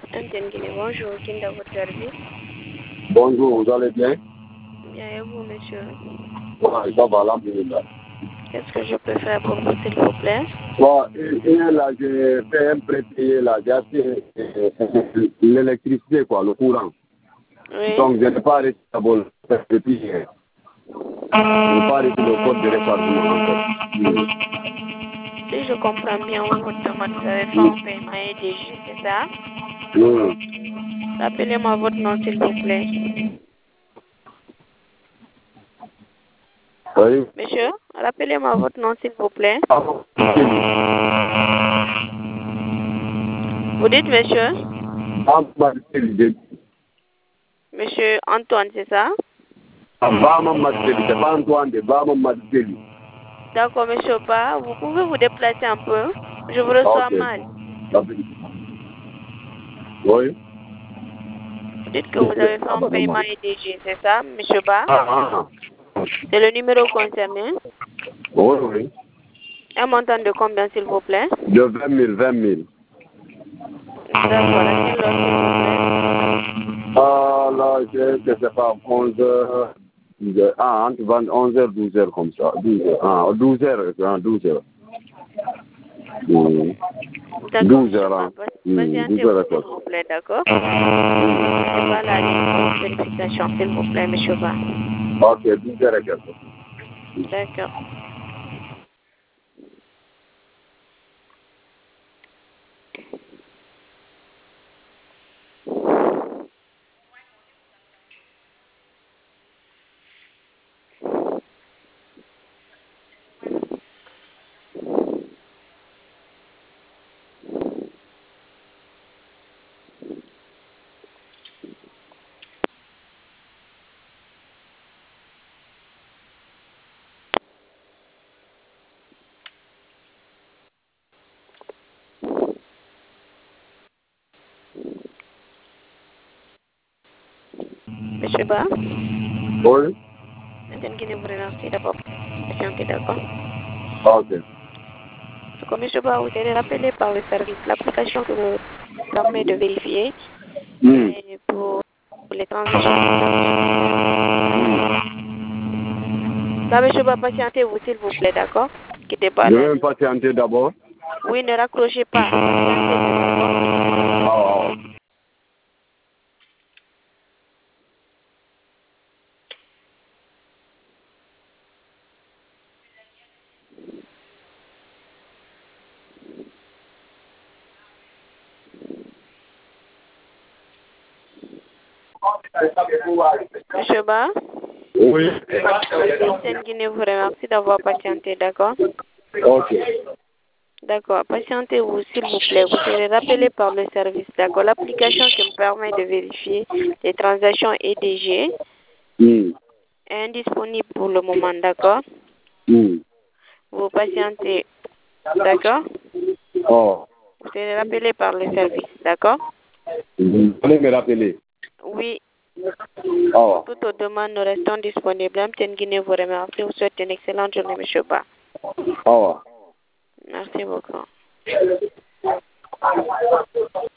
Guinée, bonjour, qui est dans votre service? Bonjour, vous allez bien? Bien, et vous, monsieur? Ouais, ça va, alhamdulillah. Qu'est-ce que je peux faire pour vous, s'il vous plaît? Bon, hier, là, j'ai fait un prépayé, là, j'ai acheté l'électricité, quoi, le courant. Oui. Donc, je n'ai pas arrêté d'abord depuis hier. Je n'ai pas arrêté le code de répartement encore. Si je comprends bien votre demande, vous avez fait un paiement EDG, c'est ça? Rappelez-moi votre nom, s'il vous plaît. Oui. Monsieur, rappelez-moi votre nom, s'il vous plaît. Vous dites, monsieur? Monsieur Antoine, c'est ça? Bama Matseli, c'est pas Antoine de Bama Matseli. D'accord, monsieur Ba, vous pouvez vous déplacer un peu? Je vous reçois Ok. mal. Oui. Vous dites que vous avez fait un paiement EDG, c'est ça, monsieur Ba? Ah. C'est le numéro concerné. Oui, oui. Un montant de combien, s'il vous plaît? De 20 000, 20 000. D'accord, à quelle heure, s'il vous plaît? Ah, là, je ne sais pas, 11 heures, 12 heures. Ah, entre 11 heures, 12 heures, comme ça. 12 heures. Ah, 12 heures, 12 heures. D'accord, 12 heures, hein. patientez-vous, s'il vous plaît, d'accord? C'est pas la ligne de vérification, s'il vous plaît, monsieur Ba. Ok, 12 heures et quelques. D'accord. Monsieur Ba? Oui. Maintenant, Guinée vous remercie d'avoir patienté, d'accord? Ok. Comme monsieur Ba, vous êtes rappelé par le service, l'application qui vous permet de vérifier et pour les transactions. Là, monsieur Ba, patientez-vous, s'il vous plaît, d'accord? Quittez pas Je la vais me ligne. patienter d'abord. Oui, ne raccrochez pas. Patientez-vous, d'accord? Ah. Monsieur Ba? Oui. Christiane Guinée vous remercie d'avoir patienté, d'accord? Ok. D'accord. Patientez-vous, s'il vous plaît. Vous serez rappelé par le service, d'accord? L'application qui me permet de vérifier les transactions EDG est indisponible pour le moment, d'accord? Vous patientez, d'accord? Oh. Vous serez rappelé par le service, d'accord? Vous allez me rappeler. Oui. Oh. Toutes aux demandes, nous restons disponibles. Amtine Guinée vous remercie. Vous souhaite une excellente journée, monsieur Ba. Oh. Merci beaucoup.